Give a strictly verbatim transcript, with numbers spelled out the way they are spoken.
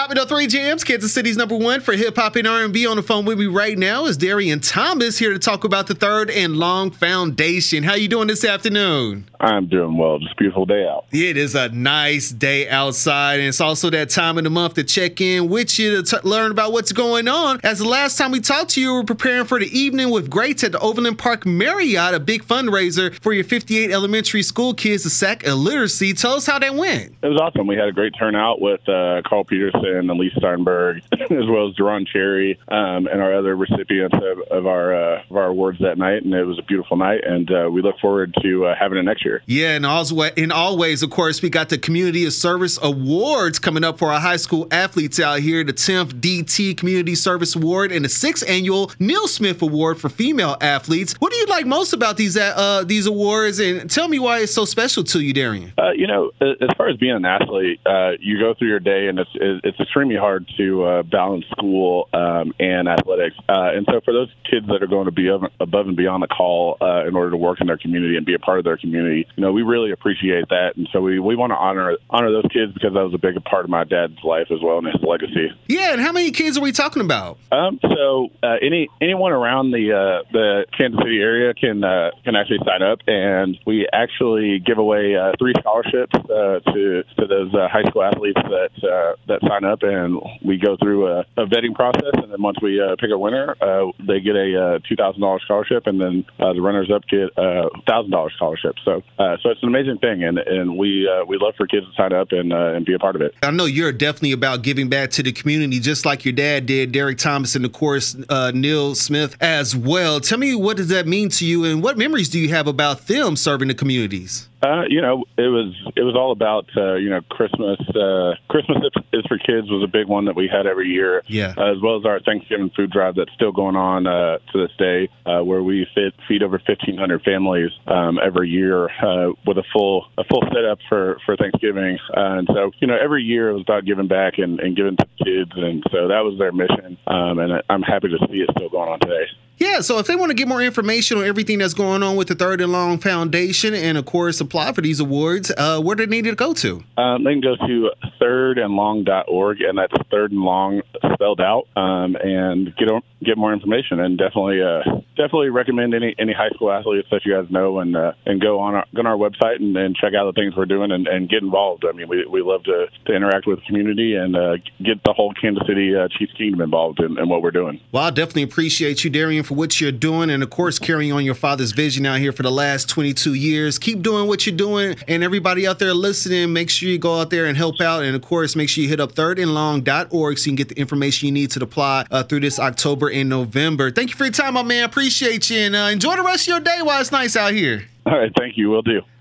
Top of the three jams, Kansas City's number one for hip hop and R and B. On the phone with me right now is Darian Thomas, here to talk about the Third and Long Foundation. How you doing this afternoon? I'm doing well. Just a beautiful day out. It is a nice day outside, and it's also that time of the month to check in with you to t- learn about what's going on. As the last time we talked to you, we were preparing for the evening with greats at the Overland Park Marriott, a big fundraiser for your fifty-eight elementary school kids to sack illiteracy. Tell us how that went. It was awesome. We had a great turnout with uh, Carl Peterson, Elise Steinberg, as well as Deron Cherry, um, and our other recipients of, of our uh, of our awards that night. And it was a beautiful night, and uh, we look forward to uh, having it next year. Yeah, and also in all ways, of course, we got the Community of Service Awards coming up for our high school athletes out here. The tenth D T Community Service Award and the sixth annual Neil Smith Award for female athletes. What do you like most about these uh, these awards, and tell me why it's so special to you, Darian? Uh, you know, as far as being an athlete, uh, you go through your day, and it's it's extremely hard to uh, balance school um, and athletics. Uh, and so for those kids that are going to be above and beyond the call uh, in order to work in their community and be a part of their community, you know, we really appreciate that. And so we, we want to honor honor those kids because that was a big part of my dad's life as well and his legacy. Yeah, and how many kids are we talking about? Um, so uh, any anyone around the uh, the Kansas City area can uh, can actually sign up, and we actually give away uh, three scholarships uh, to to those uh, high school athletes that uh, that sign up, and we go through a, a vetting process, and then once we uh, pick a winner, uh, they get a uh, two thousand dollars scholarship, and then uh, the runners-up get a one thousand dollars scholarship. So uh, so it's an amazing thing, and and we uh, we love for kids to sign up and uh, and be a part of it. I know you're definitely about giving back to the community, just like your dad did, Derek Thomas, and of course uh, Neil Smith as well. Tell me, what does that mean to you, and what memories do you have about them serving the communities? Uh, you know, it was it was all about uh, you know Christmas. Uh, Christmas is for Kids was a big one that we had every year, yeah. uh, as well as our Thanksgiving food drive that's still going on uh, to this day, uh, where we fit, feed over fifteen hundred families um, every year uh, with a full a full setup for for Thanksgiving. Uh, and so you know, every year it was about giving back and, and giving to kids, and so that was their mission. Um, and I'm happy to see it still going on today. Yeah, so if they want to get more information on everything that's going on with the Third and Long Foundation and, of course, apply for these awards, uh, where do they need to go to? Um, they can go to third and long dot org, and that's Third and Long spelled out, um, and get get more information. And definitely uh, definitely recommend any any high school athletes that you guys know, and uh, and go on our, go on our website and, and check out the things we're doing and, and get involved. I mean, we, we love to, to interact with the community and uh, get the whole Kansas City uh, Chiefs Kingdom involved in, in what we're doing. Well, I definitely appreciate you, Darian, for what you're doing, and of course carrying on your father's vision out here for the last twenty-two years. Keep doing what you're doing, and everybody out there listening, make sure you go out there and help out, and of course make sure you hit up third and long dot org so you can get the information you need to apply uh, through this October and November. Thank you for your time, my man. Appreciate you, and uh, enjoy the rest of your day while it's nice out here. All right, thank you. Will do.